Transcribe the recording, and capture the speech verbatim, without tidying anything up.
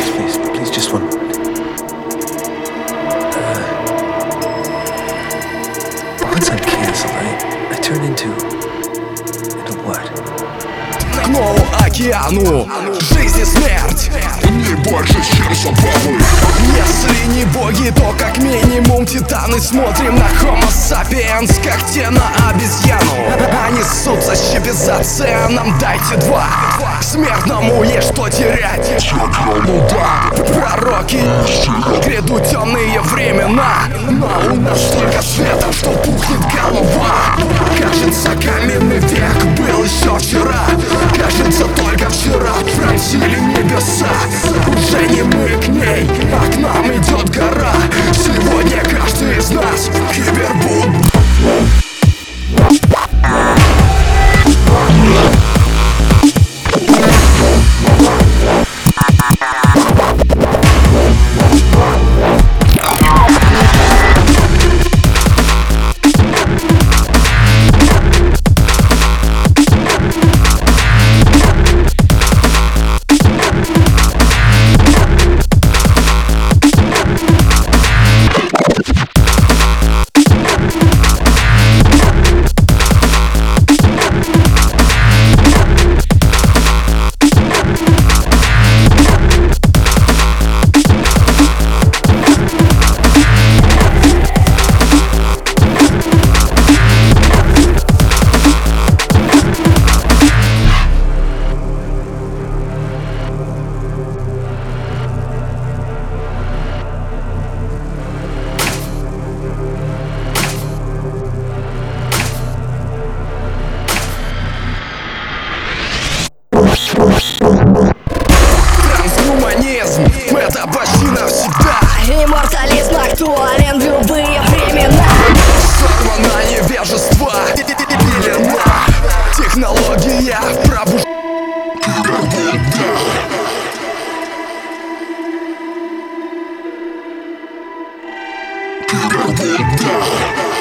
please, please, please, just one moment. Uh, once I'm canceled, I, I turn into... into what? К новому океану, жизнь и смерть. Не больше, чем забавы. Если не боги, то как минимум титаны. Смотрим на Homo sapiens, как те на обезьяну. Они ссутся щебезаться, нам дайте два. К смертному есть что терять. Пророки, грядут темные времена. Но у нас столько света, что пухнет голова. Кажется, каменный век был еще вчера. Кажется, только вчера пронзили небеса. Уже не мы к ней, а к нам идет гора. Сегодня каждый из нас кибербуд. Трансгуманизм — это почти навсегда. Иммортализм актуален в любые времена. Сорвано невежество, пелена. Технология пробуждает. Кибербуд.